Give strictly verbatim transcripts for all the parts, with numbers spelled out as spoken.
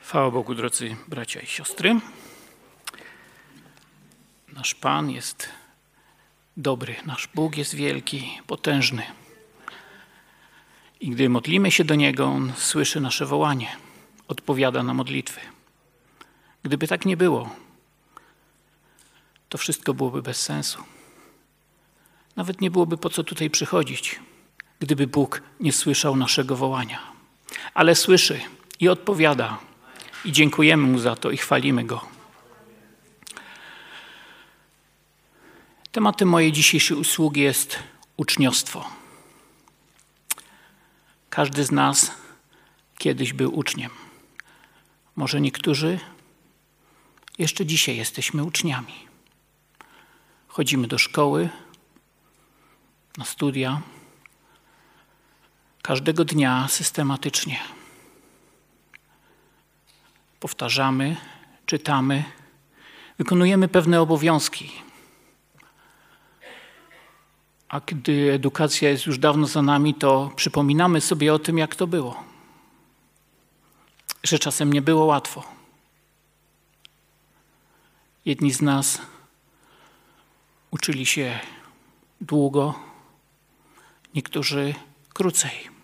Chwała Bogu, drodzy bracia i siostry. Nasz Pan jest dobry, nasz Bóg jest wielki, potężny. I gdy modlimy się do Niego, On słyszy nasze wołanie, odpowiada na modlitwy. Gdyby tak nie było, to wszystko byłoby bez sensu. Nawet nie byłoby po co tutaj przychodzić, gdyby Bóg nie słyszał naszego wołania. Ale słyszy i odpowiada. I dziękujemy Mu za to i chwalimy Go. Tematem mojej dzisiejszej usługi jest uczniostwo. Każdy z nas kiedyś był uczniem. Może niektórzy jeszcze dzisiaj jesteśmy uczniami. Chodzimy do szkoły, na studia, każdego dnia systematycznie. Powtarzamy, czytamy, wykonujemy pewne obowiązki. A gdy edukacja jest już dawno za nami, to przypominamy sobie o tym, jak to było. Że czasem nie było łatwo. Jedni z nas uczyli się długo, niektórzy krócej.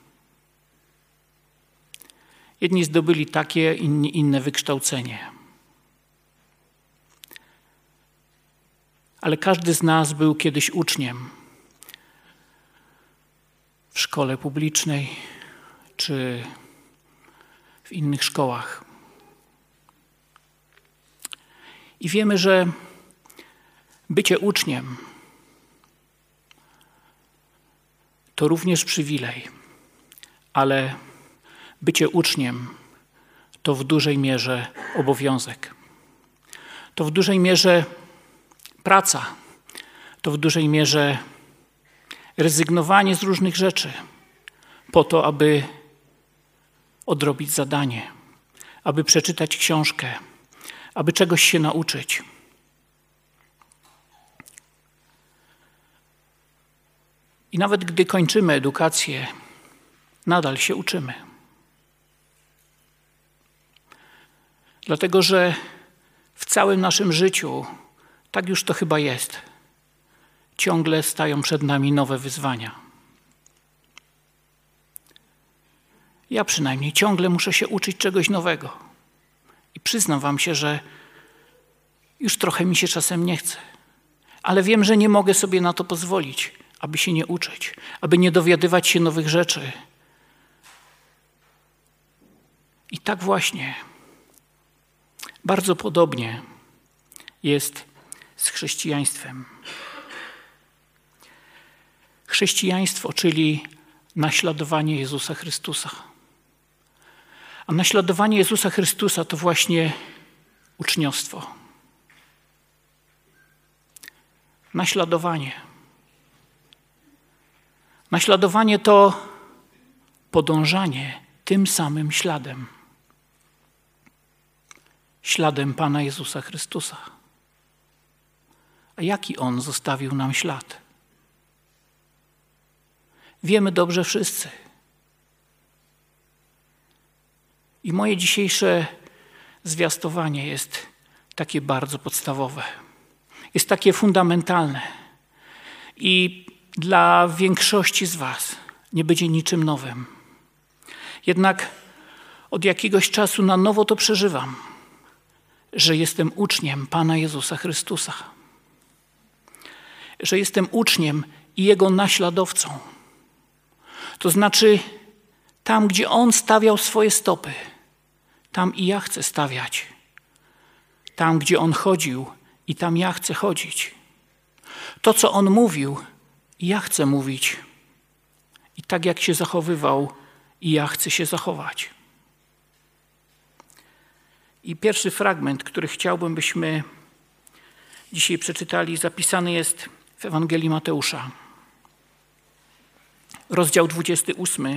Jedni zdobyli takie, inni inne wykształcenie. Ale każdy z nas był kiedyś uczniem w szkole publicznej czy w innych szkołach. I wiemy, że bycie uczniem to również przywilej, ale bycie uczniem to w dużej mierze obowiązek. To w dużej mierze praca. To w dużej mierze rezygnowanie z różnych rzeczy po to, aby odrobić zadanie, aby przeczytać książkę, aby czegoś się nauczyć. I nawet gdy kończymy edukację, nadal się uczymy. Dlatego, że w całym naszym życiu, tak już to chyba jest, ciągle stają przed nami nowe wyzwania. Ja przynajmniej ciągle muszę się uczyć czegoś nowego. I przyznam wam się, że już trochę mi się czasem nie chce. Ale wiem, że nie mogę sobie na to pozwolić, aby się nie uczyć, aby nie dowiadywać się nowych rzeczy. I tak właśnie bardzo podobnie jest z chrześcijaństwem. Chrześcijaństwo, czyli naśladowanie Jezusa Chrystusa. A naśladowanie Jezusa Chrystusa to właśnie uczniostwo. Naśladowanie. Naśladowanie to podążanie tym samym śladem. Śladem Pana Jezusa Chrystusa. A jaki On zostawił nam ślad? Wiemy dobrze wszyscy. I moje dzisiejsze zwiastowanie jest takie bardzo podstawowe. Jest takie fundamentalne. I dla większości z was nie będzie niczym nowym. Jednak od jakiegoś czasu na nowo to przeżywam, że jestem uczniem Pana Jezusa Chrystusa. Że jestem uczniem i Jego naśladowcą. To znaczy, tam, gdzie On stawiał swoje stopy, tam i ja chcę stawiać. Tam, gdzie On chodził, i tam ja chcę chodzić. To, co On mówił, i ja chcę mówić. I tak, jak się zachowywał, i ja chcę się zachować. I pierwszy fragment, który chciałbym, byśmy dzisiaj przeczytali, zapisany jest w Ewangelii Mateusza. Rozdział dwudziesty ósmy,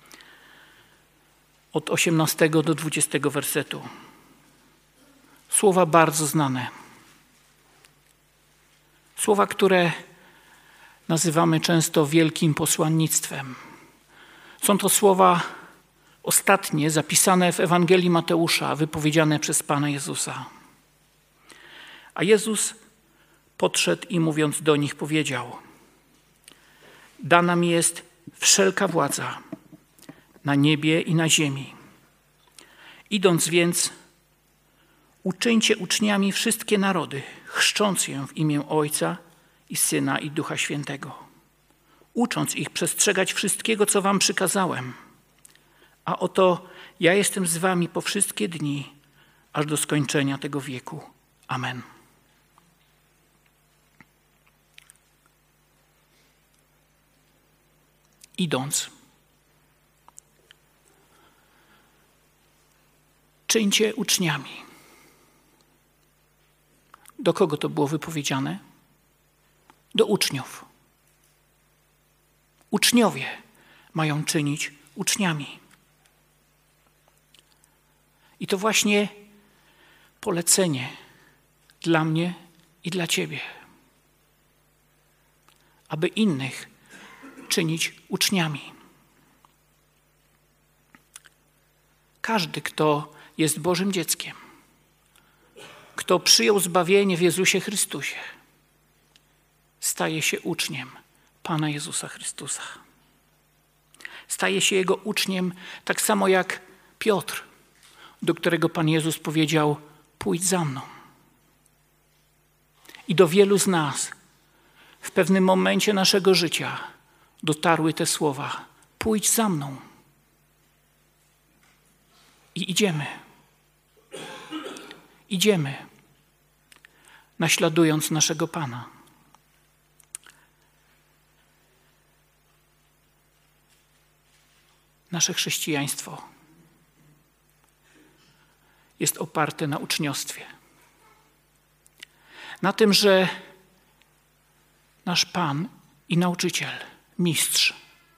od osiemnastego do dwudziestego wersetu. Słowa bardzo znane. Słowa, które nazywamy często wielkim posłannictwem. Są to słowa ostatnie zapisane w Ewangelii Mateusza, wypowiedziane przez Pana Jezusa. A Jezus podszedł i mówiąc do nich powiedział: dana mi jest wszelka władza na niebie i na ziemi. Idąc więc, uczyńcie uczniami wszystkie narody, chrzcząc je w imię Ojca i Syna i Ducha Świętego, ucząc ich przestrzegać wszystkiego, co wam przykazałem. A oto ja jestem z wami po wszystkie dni, aż do skończenia tego wieku. Amen. Idąc, czyńcie uczniami. Do kogo to było wypowiedziane? Do uczniów. Uczniowie mają czynić uczniami. I to właśnie polecenie dla mnie i dla ciebie, aby innych czynić uczniami. Każdy, kto jest Bożym dzieckiem, kto przyjął zbawienie w Jezusie Chrystusie, staje się uczniem Pana Jezusa Chrystusa. Staje się Jego uczniem tak samo jak Piotr, do którego Pan Jezus powiedział: pójdź za mną. I do wielu z nas w pewnym momencie naszego życia dotarły te słowa: pójdź za mną. I idziemy. Idziemy, naśladując naszego Pana. Nasze chrześcijaństwo jest oparte na uczniostwie. Na tym, że nasz Pan i nauczyciel, mistrz,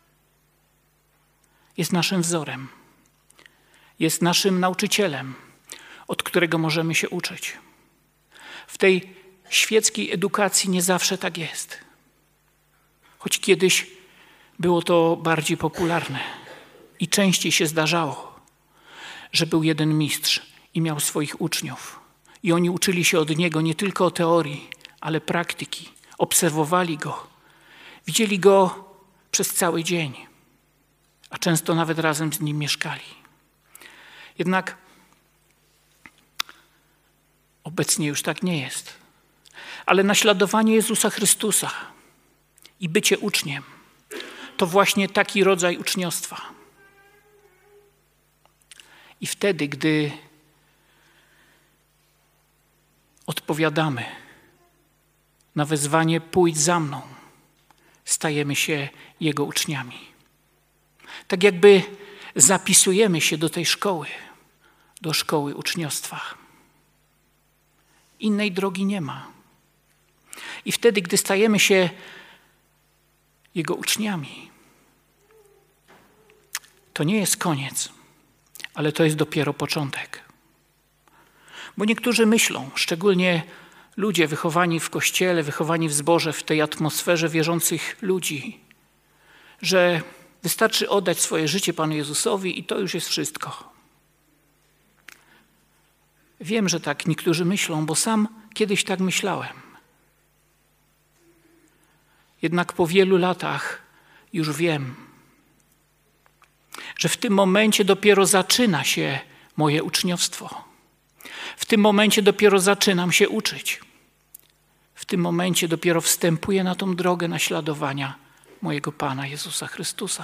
jest naszym wzorem, jest naszym nauczycielem, od którego możemy się uczyć. W tej świeckiej edukacji nie zawsze tak jest. Choć kiedyś było to bardziej popularne i częściej się zdarzało, że był jeden mistrz i miał swoich uczniów. I oni uczyli się od niego nie tylko o teorii, ale praktyki. Obserwowali go, widzieli go przez cały dzień, a często nawet razem z nim mieszkali. Jednak obecnie już tak nie jest. Ale naśladowanie Jezusa Chrystusa i bycie uczniem to właśnie taki rodzaj uczniostwa. I wtedy, gdy odpowiadamy na wezwanie pójdź za mną, stajemy się Jego uczniami. Tak jakby zapisujemy się do tej szkoły, do szkoły uczniostwa. Innej drogi nie ma. I wtedy, gdy stajemy się Jego uczniami, to nie jest koniec, ale to jest dopiero początek. Bo niektórzy myślą, szczególnie ludzie wychowani w kościele, wychowani w zborze, w tej atmosferze wierzących ludzi, że wystarczy oddać swoje życie Panu Jezusowi i to już jest wszystko. Wiem, że tak niektórzy myślą, bo sam kiedyś tak myślałem. Jednak po wielu latach już wiem, że w tym momencie dopiero zaczyna się moje uczniostwo. W tym momencie dopiero zaczynam się uczyć. W tym momencie dopiero wstępuję na tą drogę naśladowania mojego Pana Jezusa Chrystusa.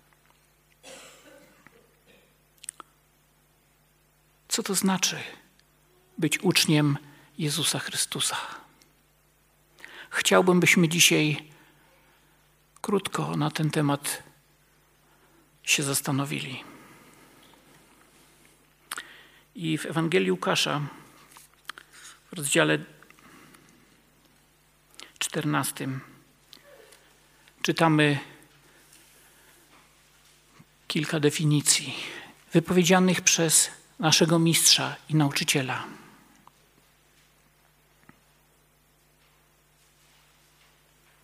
Co to znaczy być uczniem Jezusa Chrystusa? Chciałbym, byśmy dzisiaj krótko na ten temat się zastanowili. I w Ewangelii Łukasza w rozdziale czternastym czytamy kilka definicji wypowiedzianych przez naszego mistrza i nauczyciela.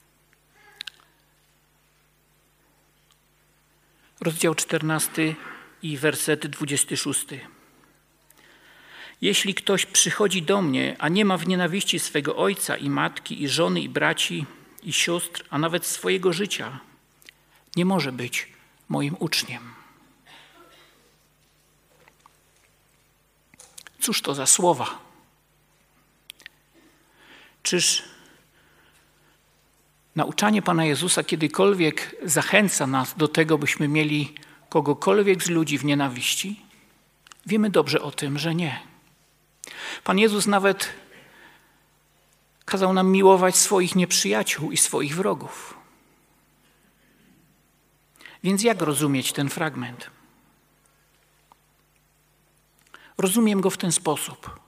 Rozdział czternasty, i werset dwudziesty szósty. Jeśli ktoś przychodzi do mnie, a nie ma w nienawiści swego ojca i matki, i żony, i braci, i sióstr, a nawet swojego życia, nie może być moim uczniem. Cóż to za słowa? Czyż nauczanie Pana Jezusa kiedykolwiek zachęca nas do tego, byśmy mieli kogokolwiek z ludzi w nienawiści? Wiemy dobrze o tym, że nie. Pan Jezus nawet kazał nam miłować swoich nieprzyjaciół i swoich wrogów. Więc jak rozumieć ten fragment? Rozumiem go w ten sposób.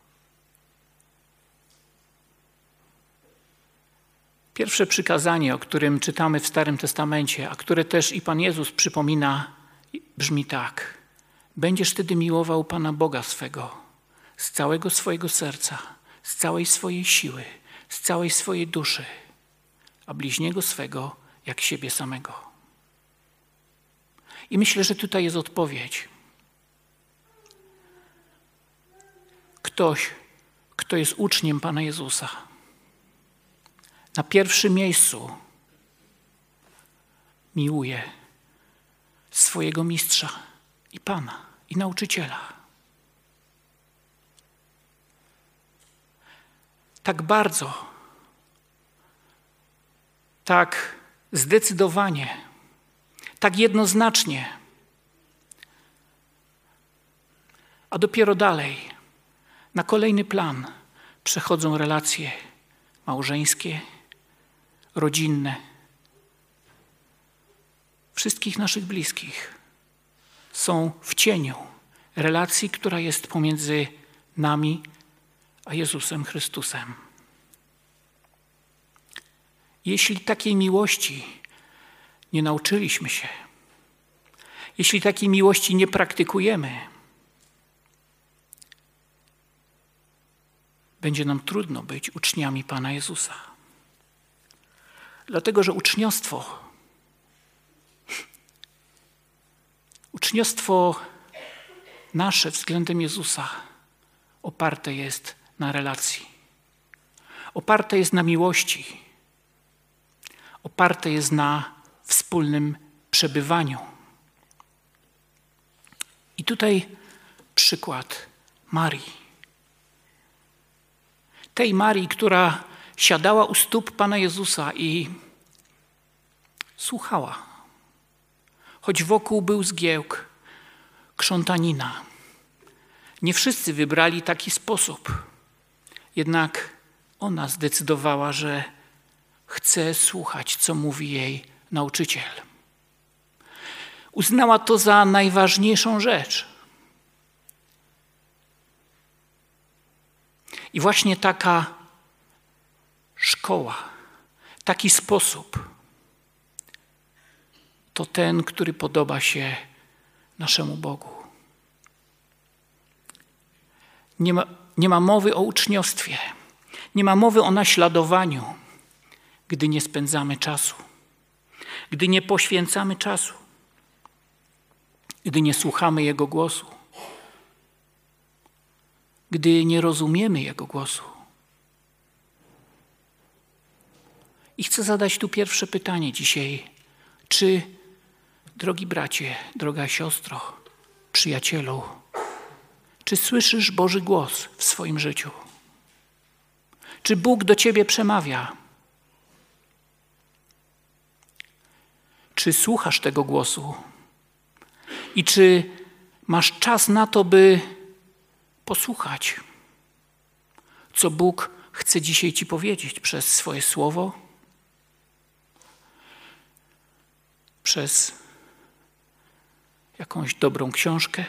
Pierwsze przykazanie, o którym czytamy w Starym Testamencie, a które też i Pan Jezus przypomina, brzmi tak. Będziesz wtedy miłował Pana Boga swego z całego swojego serca, z całej swojej siły, z całej swojej duszy, a bliźniego swego jak siebie samego. I myślę, że tutaj jest odpowiedź. Ktoś, kto jest uczniem Pana Jezusa, na pierwszym miejscu miłuje swojego mistrza i Pana, i nauczyciela. Tak bardzo, tak zdecydowanie, tak jednoznacznie, a dopiero dalej, na kolejny plan przechodzą relacje małżeńskie, rodzinne, wszystkich naszych bliskich są w cieniu relacji, która jest pomiędzy nami a Jezusem Chrystusem. Jeśli takiej miłości nie nauczyliśmy się, jeśli takiej miłości nie praktykujemy, będzie nam trudno być uczniami Pana Jezusa. Dlatego, że uczniostwo, uczniostwo nasze względem Jezusa oparte jest na relacji, oparte jest na miłości, oparte jest na wspólnym przebywaniu. I tutaj przykład Marii. Tej Marii, która siadała u stóp Pana Jezusa i słuchała. Choć wokół był zgiełk, krzątanina. Nie wszyscy wybrali taki sposób. Jednak ona zdecydowała, że chce słuchać, co mówi jej nauczyciel. Uznała to za najważniejszą rzecz. I właśnie taka szkoła, taki sposób to ten, który podoba się naszemu Bogu. Nie ma, nie ma mowy o uczniostwie, nie ma mowy o naśladowaniu, gdy nie spędzamy czasu, gdy nie poświęcamy czasu, gdy nie słuchamy Jego głosu, gdy nie rozumiemy Jego głosu. I chcę zadać tu pierwsze pytanie dzisiaj. Czy, drogi bracie, droga siostro, przyjacielu, czy słyszysz Boży głos w swoim życiu? Czy Bóg do ciebie przemawia? Czy słuchasz tego głosu? I czy masz czas na to, by posłuchać, co Bóg chce dzisiaj ci powiedzieć przez swoje słowo, przez jakąś dobrą książkę,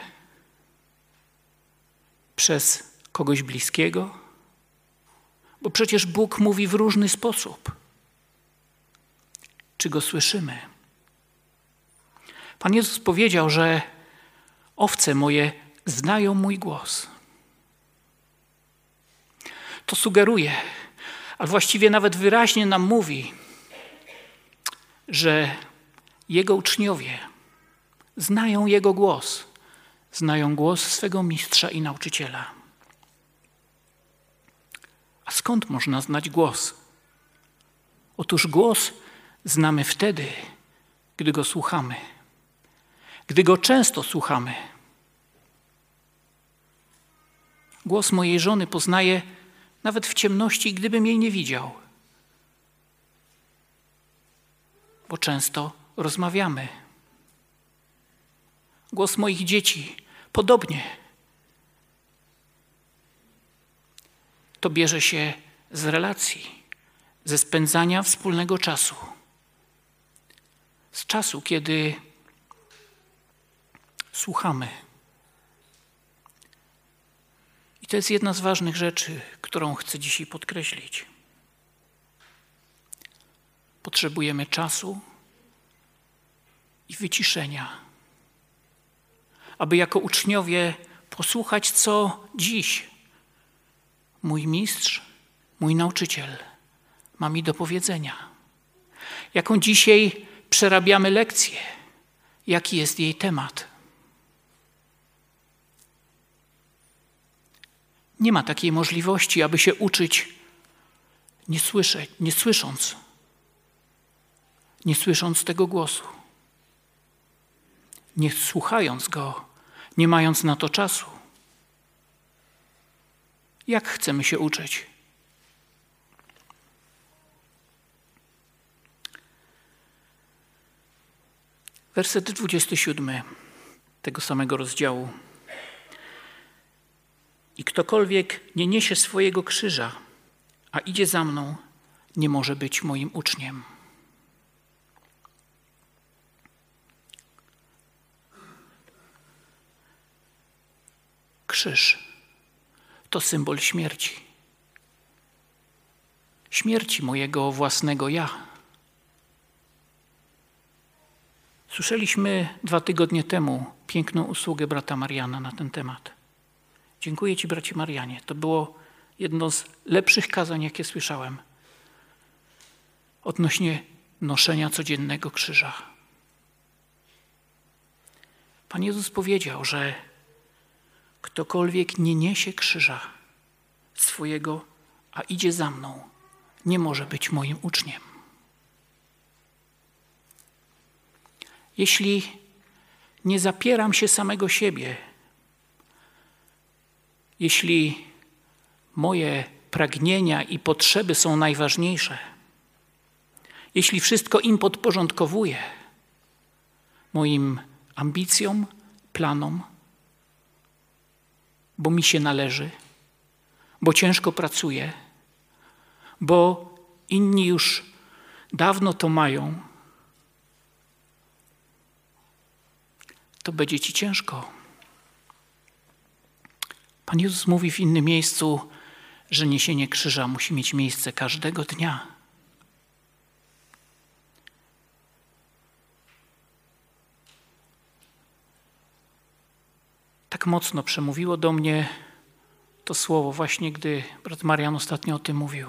przez kogoś bliskiego? Bo przecież Bóg mówi w różny sposób. Czy Go słyszymy? Pan Jezus powiedział, że owce moje znają mój głos. To sugeruje, a właściwie nawet wyraźnie nam mówi, że Jego uczniowie znają Jego głos, znają głos swego mistrza i nauczyciela. A skąd można znać głos? Otóż głos znamy wtedy, gdy go słuchamy, gdy go często słuchamy. Głos mojej żony poznaję nawet w ciemności, gdybym jej nie widział, bo często rozmawiamy. Głos moich dzieci podobnie. To bierze się z relacji, ze spędzania wspólnego czasu. Z czasu, kiedy słuchamy. I to jest jedna z ważnych rzeczy, którą chcę dzisiaj podkreślić. Potrzebujemy czasu i wyciszenia, aby jako uczniowie posłuchać, co dziś mój mistrz, mój nauczyciel ma mi do powiedzenia. Jaką dzisiaj przerabiamy lekcję, jaki jest jej temat. Nie ma takiej możliwości, aby się uczyć nie słyszeć, nie słysząc, nie słysząc tego głosu, nie słuchając go, nie mając na to czasu. Jak chcemy się uczyć? Werset dwudziesty siódmy tego samego rozdziału. I ktokolwiek nie niesie swojego krzyża, a idzie za mną, nie może być moim uczniem. Krzyż to symbol śmierci. Śmierci mojego własnego ja. Słyszeliśmy dwa tygodnie temu piękną usługę brata Mariana na ten temat. Dziękuję Ci, bracie Marianie. To było jedno z lepszych kazań, jakie słyszałem odnośnie noszenia codziennego krzyża. Pan Jezus powiedział, że ktokolwiek nie niesie krzyża swojego, a idzie za mną, nie może być moim uczniem. Jeśli nie zapieram się samego siebie, jeśli moje pragnienia i potrzeby są najważniejsze, jeśli wszystko im podporządkowuję, moim ambicjom, planom, bo mi się należy, bo ciężko pracuję, bo inni już dawno to mają, to będzie ci ciężko. Pan Jezus mówi w innym miejscu, że niesienie krzyża musi mieć miejsce każdego dnia. Tak mocno przemówiło do mnie to słowo właśnie, gdy brat Marian ostatnio o tym mówił.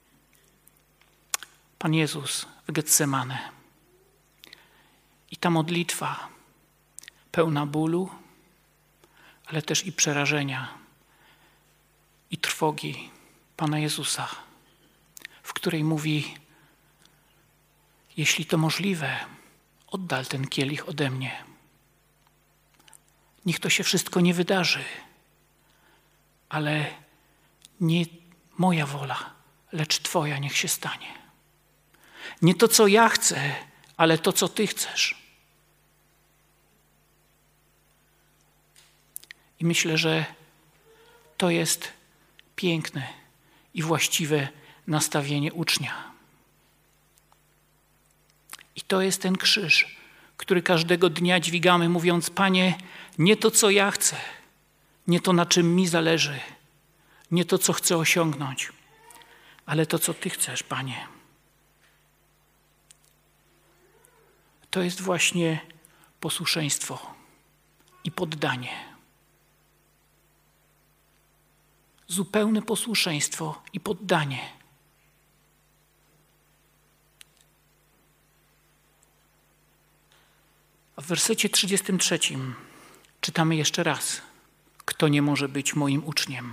Pan Jezus w Getsemane i ta modlitwa pełna bólu, ale też i przerażenia i trwogi Pana Jezusa, w której mówi: jeśli to możliwe, oddal ten kielich ode mnie. Niech to się wszystko nie wydarzy, ale nie moja wola, lecz Twoja niech się stanie. Nie to, co ja chcę, ale to, co Ty chcesz. I myślę, że to jest piękne i właściwe nastawienie ucznia. I to jest ten krzyż, który każdego dnia dźwigamy, mówiąc: Panie, nie to, co ja chcę, nie to, na czym mi zależy, nie to, co chcę osiągnąć, ale to, co Ty chcesz, Panie. To jest właśnie posłuszeństwo i poddanie. Zupełne posłuszeństwo i poddanie. A w wersecie trzydziestym trzecim Czytamy jeszcze raz. Kto nie może być moim uczniem?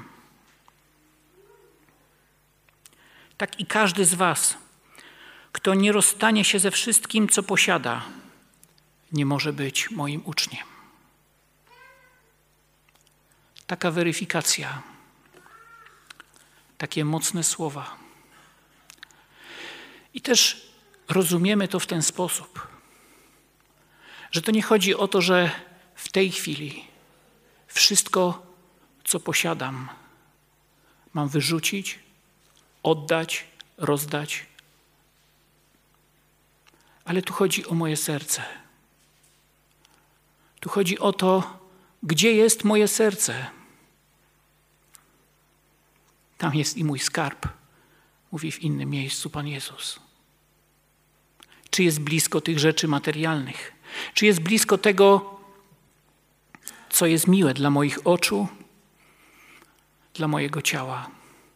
Tak i każdy z was, kto nie rozstanie się ze wszystkim, co posiada, nie może być moim uczniem. Taka weryfikacja, takie mocne słowa. I też rozumiemy to w ten sposób, że to nie chodzi o to, że w tej chwili wszystko, co posiadam, mam wyrzucić, oddać, rozdać. Ale tu chodzi o moje serce. Tu chodzi o to, gdzie jest moje serce. Tam jest i mój skarb, mówi w innym miejscu Pan Jezus. Czy jest blisko tych rzeczy materialnych? Czy jest blisko tego, co jest miłe dla moich oczu, dla mojego ciała,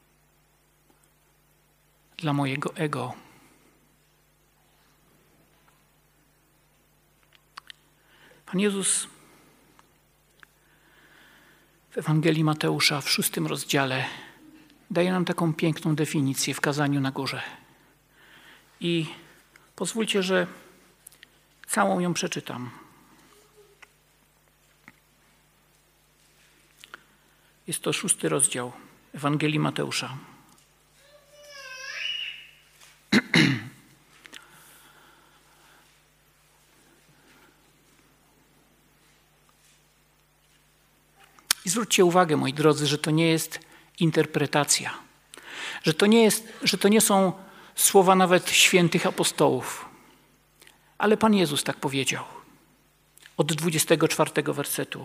dla mojego ego? Pan Jezus w Ewangelii Mateusza w szóstym rozdziale daje nam taką piękną definicję w kazaniu na górze. I pozwólcie, że całą ją przeczytam. Jest to szósty rozdział Ewangelii Mateusza. I zwróćcie uwagę, moi drodzy, że to nie jest interpretacja, że to nie jest, że to nie są słowa nawet świętych apostołów, ale Pan Jezus tak powiedział. Od dwudziestego czwartego wersetu.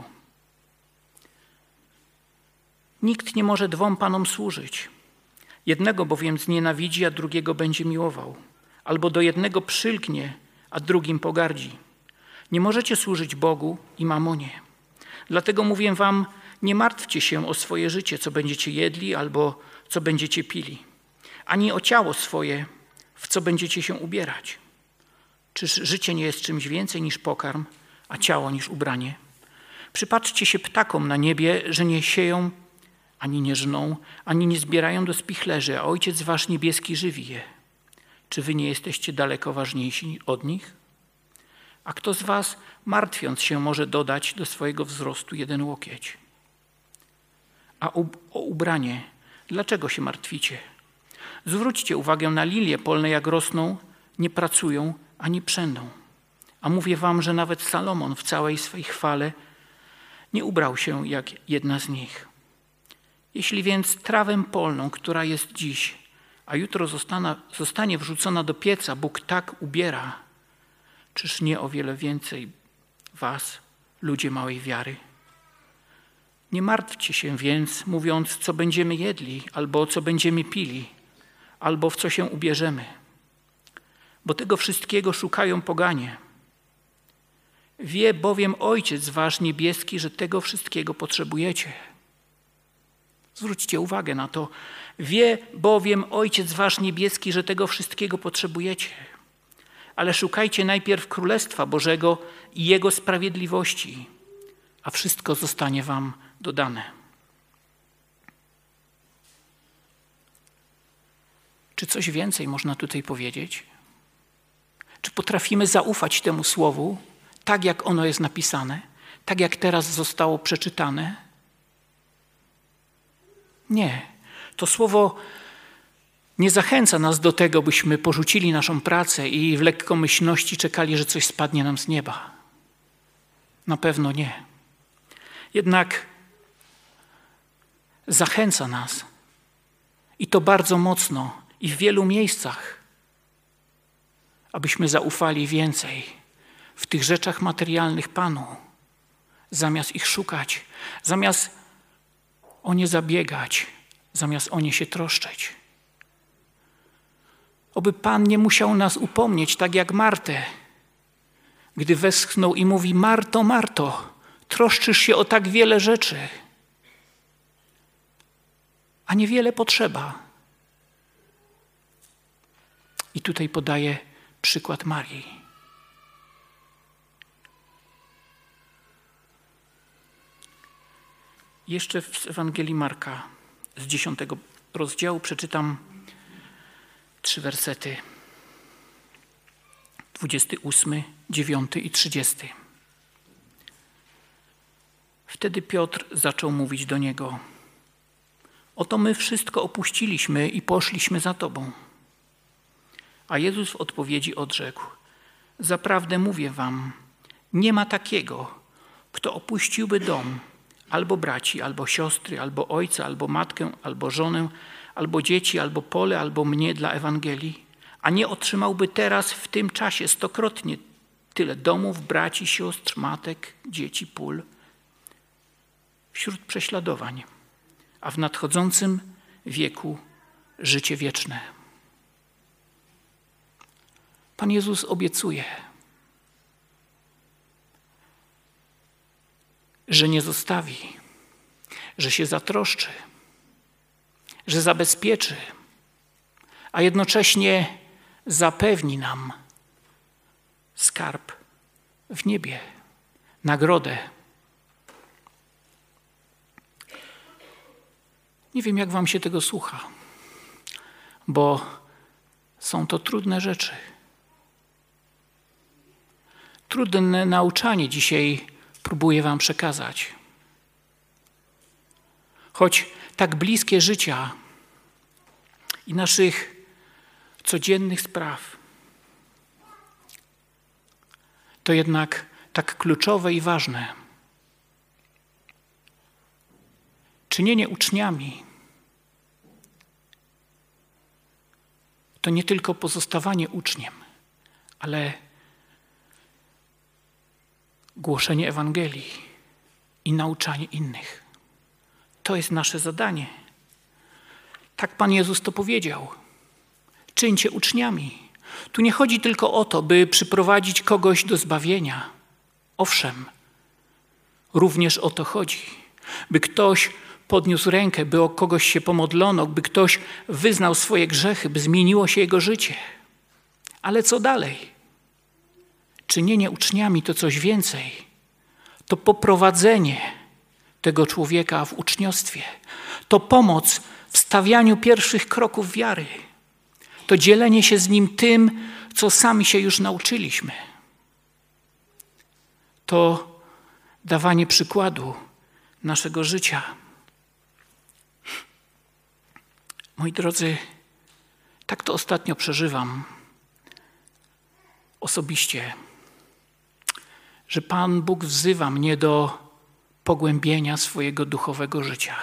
Nikt nie może dwom panom służyć. Jednego bowiem znienawidzi, a drugiego będzie miłował. Albo do jednego przylgnie, a drugim pogardzi. Nie możecie służyć Bogu i mamonie. Dlatego mówię wam, nie martwcie się o swoje życie, co będziecie jedli albo co będziecie pili, ani o ciało swoje, w co będziecie się ubierać. Czyż życie nie jest czymś więcej niż pokarm, a ciało niż ubranie? Przypatrzcie się ptakom na niebie, że nie sieją, ani nie żną, ani nie zbierają do spichlerzy, a Ojciec wasz niebieski żywi je. Czy wy nie jesteście daleko ważniejsi od nich? A kto z was, martwiąc się, może dodać do swojego wzrostu jeden łokieć? A o ubranie, dlaczego się martwicie? Zwróćcie uwagę na lilie polne, jak rosną, nie pracują ani przędą. A mówię wam, że nawet Salomon w całej swej chwale nie ubrał się jak jedna z nich. Jeśli więc trawę polną, która jest dziś, a jutro zostana, zostanie wrzucona do pieca, Bóg tak ubiera, czyż nie o wiele więcej was, ludzie małej wiary? Nie martwcie się więc, mówiąc, co będziemy jedli, albo co będziemy pili, albo w co się ubierzemy. Bo tego wszystkiego szukają poganie. Wie bowiem Ojciec wasz niebieski, że tego wszystkiego potrzebujecie. Zwróćcie uwagę na to. Wie bowiem Ojciec wasz niebieski, że tego wszystkiego potrzebujecie. Ale szukajcie najpierw Królestwa Bożego i Jego sprawiedliwości, a wszystko zostanie wam dodane. Czy coś więcej można tutaj powiedzieć? Czy potrafimy zaufać temu słowu, tak jak ono jest napisane, tak jak teraz zostało przeczytane? Nie. To słowo nie zachęca nas do tego, byśmy porzucili naszą pracę i w lekkomyślności czekali, że coś spadnie nam z nieba. Na pewno nie. Jednak zachęca nas i to bardzo mocno i w wielu miejscach, abyśmy zaufali więcej w tych rzeczach materialnych Panu, zamiast ich szukać, zamiast o nie zabiegać, zamiast o nie się troszczyć. Oby Pan nie musiał nas upomnieć, tak jak Martę, gdy westchnął i mówi: Marto, Marto, troszczysz się o tak wiele rzeczy, a niewiele potrzeba. I tutaj podaję przykład Marii. Jeszcze z Ewangelii Marka z dziesiątego rozdziału przeczytam trzy wersety. Dwudziesty ósmy, dziewiąty i trzydziesty. Wtedy Piotr zaczął mówić do niego: oto my wszystko opuściliśmy i poszliśmy za Tobą. A Jezus w odpowiedzi odrzekł: zaprawdę mówię wam, nie ma takiego, kto opuściłby dom, albo braci, albo siostry, albo ojca, albo matkę, albo żonę, albo dzieci, albo pole, albo mnie dla Ewangelii, a nie otrzymałby teraz w tym czasie stokrotnie tyle domów, braci, sióstr, matek, dzieci, pól, wśród prześladowań, a w nadchodzącym wieku życie wieczne. Pan Jezus obiecuje, że nie zostawi, że się zatroszczy, że zabezpieczy, a jednocześnie zapewni nam skarb w niebie, nagrodę. Nie wiem, jak wam się tego słucha, bo są to trudne rzeczy. Trudne nauczanie dzisiaj próbuję wam przekazać. Choć tak bliskie życia i naszych codziennych spraw, to jednak tak kluczowe i ważne. Czynienie uczniami to nie tylko pozostawanie uczniem, ale głoszenie Ewangelii i nauczanie innych. To jest nasze zadanie. Tak Pan Jezus to powiedział. Czyńcie uczniami. Tu nie chodzi tylko o to, by przyprowadzić kogoś do zbawienia. Owszem, również o to chodzi. By ktoś podniósł rękę, by o kogoś się pomodlono, by ktoś wyznał swoje grzechy, by zmieniło się jego życie. Ale co dalej? Czynienie uczniami to coś więcej. To poprowadzenie tego człowieka w uczniostwie. To pomoc w stawianiu pierwszych kroków wiary. To dzielenie się z nim tym, co sami się już nauczyliśmy. To dawanie przykładu naszego życia. Moi drodzy, tak to ostatnio przeżywam osobiście, że Pan Bóg wzywa mnie do pogłębienia swojego duchowego życia,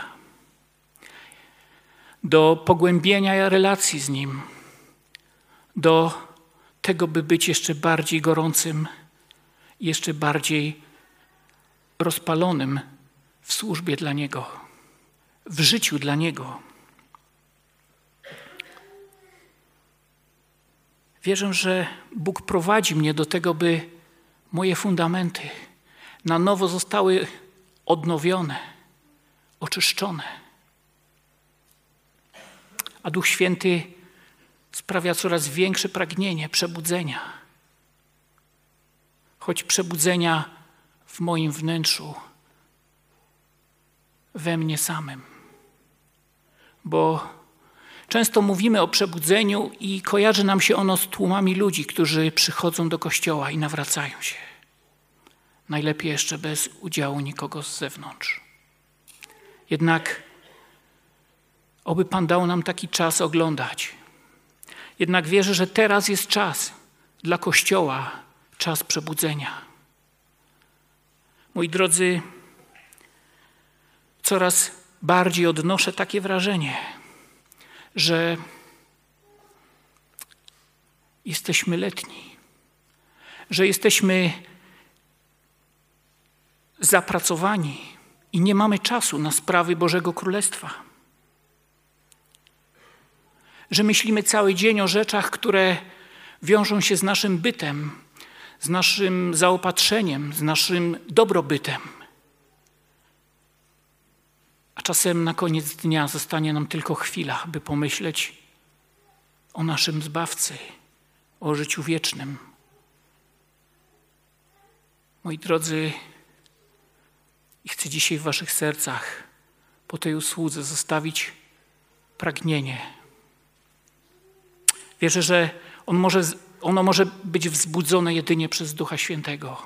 do pogłębienia relacji z Nim, do tego, by być jeszcze bardziej gorącym, jeszcze bardziej rozpalonym w służbie dla Niego, w życiu dla Niego. Wierzę, że Bóg prowadzi mnie do tego, by moje fundamenty na nowo zostały odnowione, oczyszczone. A Duch Święty sprawia coraz większe pragnienie przebudzenia. Choć przebudzenia w moim wnętrzu, we mnie samym. Bo często mówimy o przebudzeniu i kojarzy nam się ono z tłumami ludzi, którzy przychodzą do kościoła i nawracają się. Najlepiej jeszcze bez udziału nikogo z zewnątrz. Jednak oby Pan dał nam taki czas oglądać. Jednak wierzę, że teraz jest czas dla Kościoła, czas przebudzenia. Moi drodzy, coraz bardziej odnoszę takie wrażenie, że jesteśmy letni, że jesteśmy zapracowani i nie mamy czasu na sprawy Bożego Królestwa. Że myślimy cały dzień o rzeczach, które wiążą się z naszym bytem, z naszym zaopatrzeniem, z naszym dobrobytem. A czasem na koniec dnia zostanie nam tylko chwila, by pomyśleć o naszym Zbawcy, o życiu wiecznym. Moi drodzy, i chcę dzisiaj w waszych sercach po tej usłudze zostawić pragnienie. Wierzę, że on może, ono może być wzbudzone jedynie przez Ducha Świętego.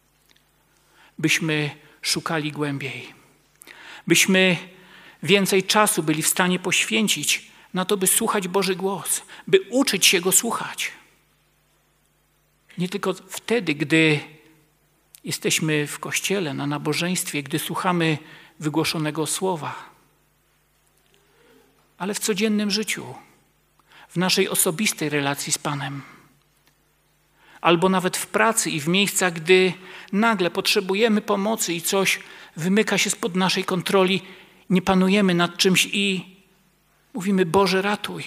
Byśmy szukali głębiej. Byśmy więcej czasu byli w stanie poświęcić na to, by słuchać Boży głos, by uczyć się Go słuchać. Nie tylko wtedy, gdy jesteśmy w kościele, na nabożeństwie, gdy słuchamy wygłoszonego słowa, ale w codziennym życiu, w naszej osobistej relacji z Panem. Albo nawet w pracy i w miejscach, gdy nagle potrzebujemy pomocy i coś wymyka się spod naszej kontroli, nie panujemy nad czymś i mówimy: Boże, ratuj.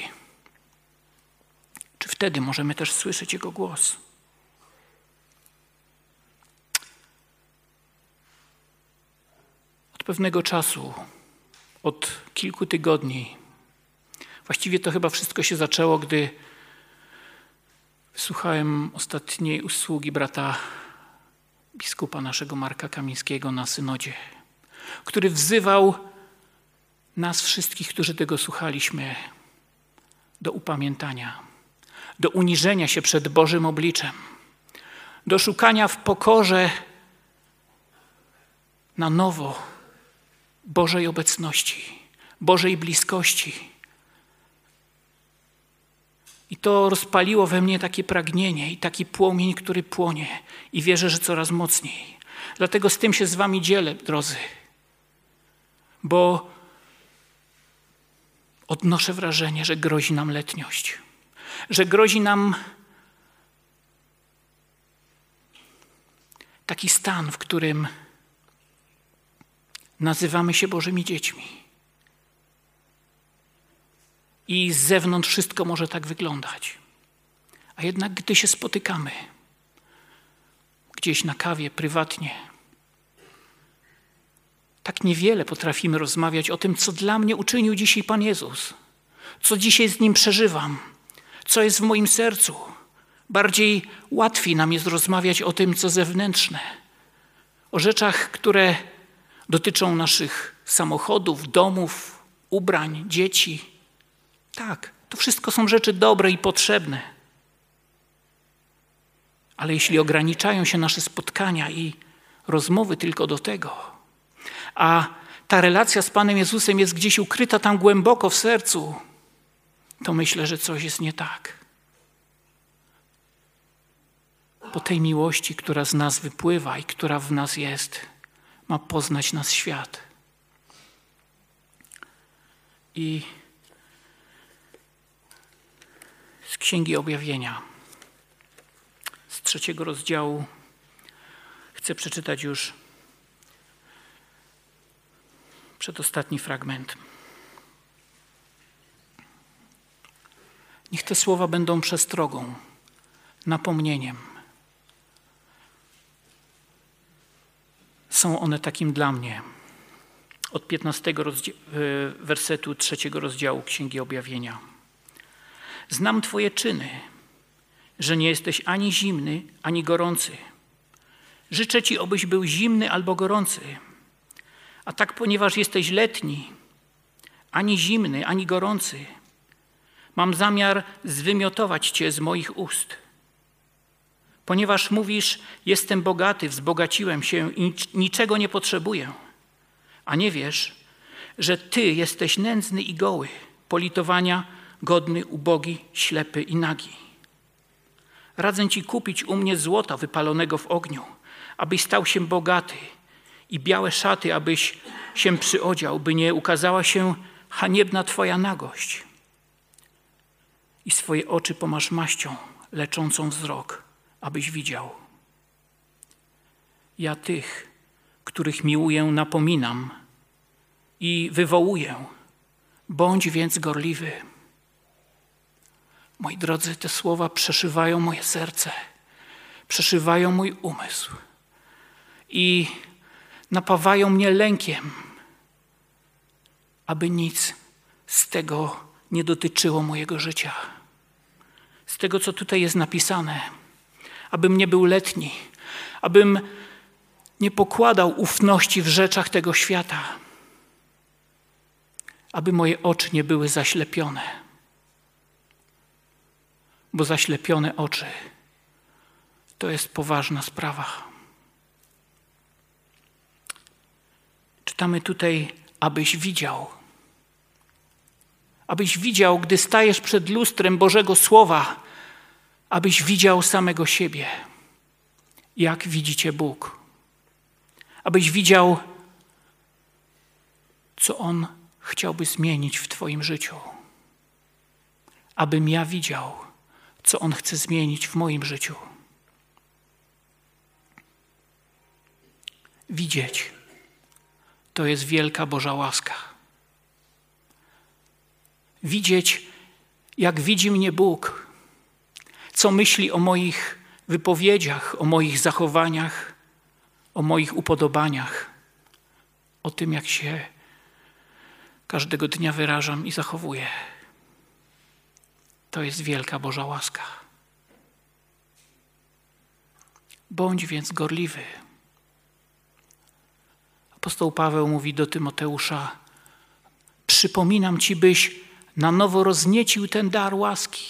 Czy wtedy możemy też słyszeć Jego głos? Od pewnego czasu, od kilku tygodni, właściwie to chyba wszystko się zaczęło, gdy wysłuchałem ostatniej usługi brata biskupa naszego Marka Kamińskiego na synodzie, który wzywał nas wszystkich, którzy tego słuchaliśmy, do upamiętania, do uniżenia się przed Bożym obliczem, do szukania w pokorze na nowo Bożej obecności, Bożej bliskości. I to rozpaliło we mnie takie pragnienie i taki płomień, który płonie, i wierzę, że coraz mocniej. Dlatego z tym się z wami dzielę, drodzy, bo odnoszę wrażenie, że grozi nam letniość, że grozi nam taki stan, w którym nazywamy się Bożymi dziećmi. I z zewnątrz wszystko może tak wyglądać. A jednak gdy się spotykamy gdzieś na kawie, prywatnie, tak niewiele potrafimy rozmawiać o tym, co dla mnie uczynił dzisiaj Pan Jezus, co dzisiaj z Nim przeżywam, co jest w moim sercu. Bardziej łatwiej nam jest rozmawiać o tym, co zewnętrzne, o rzeczach, które dotyczą naszych samochodów, domów, ubrań, dzieci. Tak, to wszystko są rzeczy dobre i potrzebne. Ale jeśli ograniczają się nasze spotkania i rozmowy tylko do tego, a ta relacja z Panem Jezusem jest gdzieś ukryta tam głęboko w sercu, to myślę, że coś jest nie tak. Po tej miłości, która z nas wypływa i która w nas jest, ma poznać nas świat. I z Księgi Objawienia, z trzeciego rozdziału, chcę przeczytać już przedostatni fragment. Niech te słowa będą przestrogą, napomnieniem. Są one takim dla mnie. Od piętnastego rozdzia- wersetu trzeciego rozdziału Księgi Objawienia. Znam Twoje czyny, że nie jesteś ani zimny, ani gorący. Życzę Ci, obyś był zimny albo gorący. A tak, ponieważ jesteś letni, ani zimny, ani gorący, mam zamiar zwymiotować Cię z moich ust. Ponieważ mówisz: jestem bogaty, wzbogaciłem się i niczego nie potrzebuję, a nie wiesz, że Ty jesteś nędzny i goły, politowania, godny, ubogi, ślepy i nagi. Radzę Ci kupić u mnie złota wypalonego w ogniu, abyś stał się bogaty, i białe szaty, abyś się przyodział, by nie ukazała się haniebna Twoja nagość. I swoje oczy pomasz maścią, leczącą wzrok, abyś widział. Ja tych, których miłuję, napominam i wywołuję. Bądź więc gorliwy. Moi drodzy, te słowa przeszywają moje serce, przeszywają mój umysł i napawają mnie lękiem, aby nic z tego nie dotyczyło mojego życia. Z tego, co tutaj jest napisane, abym nie był letni, abym nie pokładał ufności w rzeczach tego świata, aby moje oczy nie były zaślepione. Bo zaślepione oczy to jest poważna sprawa. Czytamy tutaj, abyś widział. Abyś widział, gdy stajesz przed lustrem Bożego Słowa, abyś widział samego siebie, jak widzi cię Bóg. Abyś widział, co On chciałby zmienić w twoim życiu. Abym ja widział, co On chce zmienić w moim życiu. Widzieć to jest wielka Boża łaska. Widzieć, jak widzi mnie Bóg, co myśli o moich wypowiedziach, o moich zachowaniach, o moich upodobaniach, o tym, jak się każdego dnia wyrażam i zachowuję. To jest wielka Boża łaska. Bądź więc gorliwy. Apostoł Paweł mówi do Tymoteusza: przypominam ci, byś na nowo rozniecił ten dar łaski.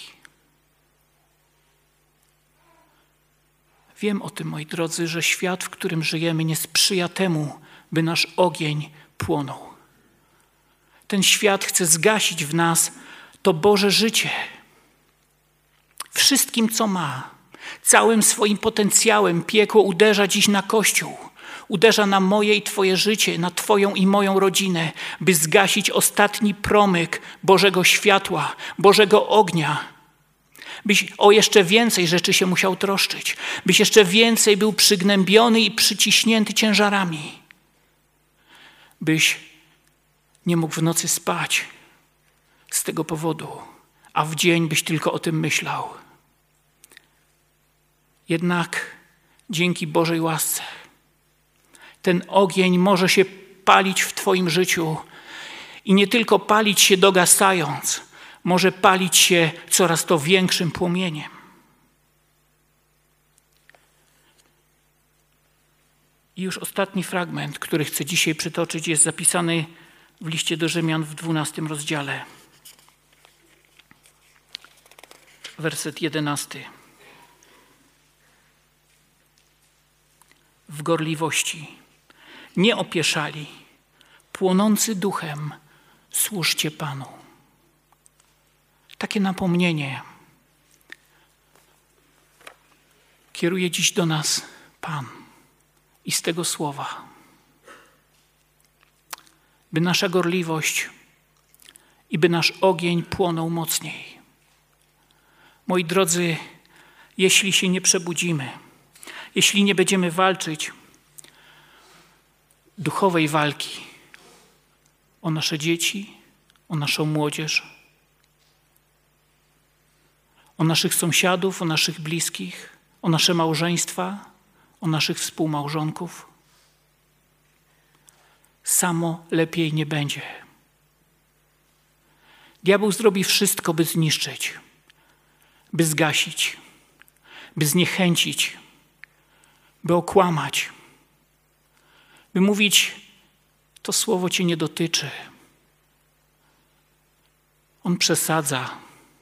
Wiem o tym, moi drodzy, że świat, w którym żyjemy, nie sprzyja temu, by nasz ogień płonął. Ten świat chce zgasić w nas to Boże życie. Wszystkim, co ma, całym swoim potencjałem piekło uderza dziś na Kościół. Uderza na moje i Twoje życie, na Twoją i moją rodzinę, by zgasić ostatni promyk Bożego światła, Bożego ognia. Byś o jeszcze więcej rzeczy się musiał troszczyć. Byś jeszcze więcej był przygnębiony i przyciśnięty ciężarami. Byś nie mógł w nocy spać z tego powodu, a w dzień byś tylko o tym myślał. Jednak dzięki Bożej łasce ten ogień może się palić w Twoim życiu i nie tylko palić się dogasając, może palić się coraz to większym płomieniem. I już ostatni fragment, który chcę dzisiaj przytoczyć, jest zapisany w liście do Rzymian w dwunastym rozdziale. Werset jedenasty. W gorliwości, nie opieszali, płonący duchem, służcie Panu. Takie napomnienie kieruje dziś do nas Pan i z tego słowa, by nasza gorliwość i by nasz ogień płonął mocniej. Moi drodzy, jeśli się nie przebudzimy, jeśli nie będziemy walczyć duchowej walki o nasze dzieci, o naszą młodzież, o naszych sąsiadów, o naszych bliskich, o nasze małżeństwa, o naszych współmałżonków, samo lepiej nie będzie. Diabeł zrobi wszystko, by zniszczyć, by zgasić, by zniechęcić, by okłamać, by mówić, to słowo Cię nie dotyczy. On przesadza.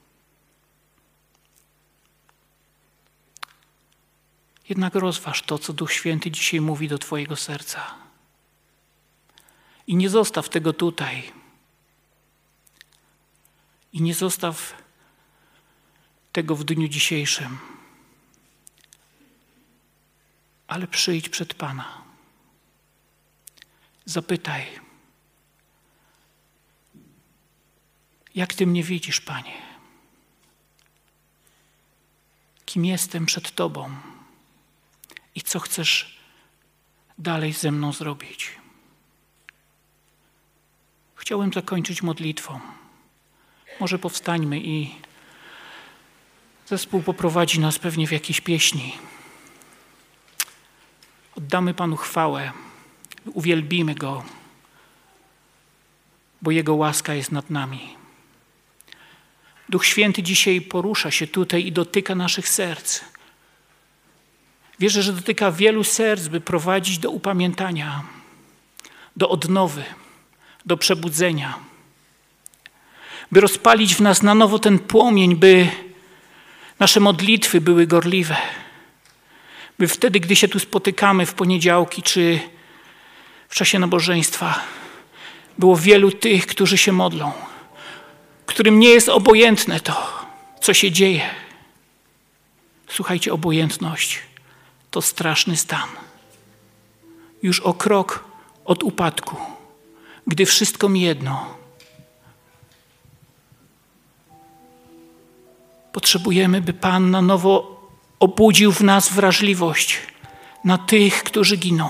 Jednak rozważ to, co Duch Święty dzisiaj mówi do Twojego serca. I nie zostaw tego tutaj. I nie zostaw tego w dniu dzisiejszym. Ale przyjdź przed Pana. Zapytaj, jak Ty mnie widzisz, Panie? Kim jestem przed Tobą? I co chcesz dalej ze mną zrobić? Chciałem zakończyć modlitwą. Może powstańmy i zespół poprowadzi nas pewnie w jakiejś pieśni. Oddamy Panu chwałę, uwielbimy Go, bo Jego łaska jest nad nami. Duch Święty dzisiaj porusza się tutaj i dotyka naszych serc. Wierzę, że dotyka wielu serc, by prowadzić do upamiętania, do odnowy, do przebudzenia. by rozpalić w nas na nowo ten płomień, by nasze modlitwy były gorliwe, by wtedy, gdy się tu spotykamy w poniedziałki czy w czasie nabożeństwa, było wielu tych, którzy się modlą, którym nie jest obojętne to, co się dzieje. Słuchajcie, obojętność to straszny stan. Już o krok od upadku, gdy wszystko mi jedno. Potrzebujemy, by Pan na nowo obudził w nas wrażliwość na tych, którzy giną.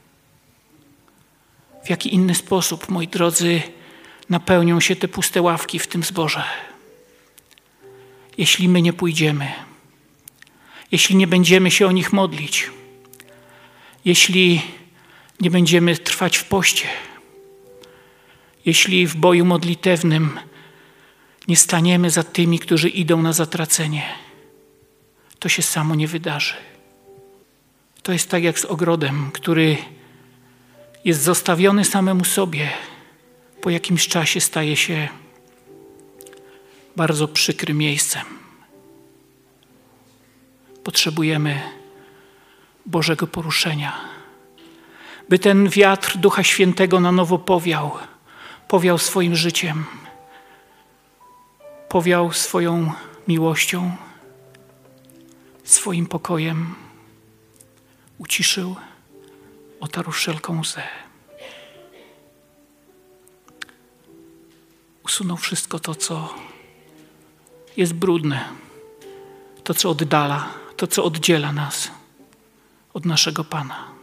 W jaki inny sposób, moi drodzy, napełnią się te puste ławki w tym zborze? Jeśli my nie pójdziemy, jeśli nie będziemy się o nich modlić, jeśli nie będziemy trwać w poście, jeśli w boju modlitewnym nie staniemy za tymi, którzy idą na zatracenie, to się samo nie wydarzy. To jest tak jak z ogrodem, który jest zostawiony samemu sobie. Po jakimś czasie staje się bardzo przykrym miejscem. Potrzebujemy Bożego poruszenia, by ten wiatr Ducha Świętego na nowo powiał, powiał swoim życiem, powiał swoją miłością, swoim pokojem, uciszył, otarł wszelką łzę. Usunął wszystko to, co jest brudne, to, co oddala, to, co oddziela nas od naszego Pana.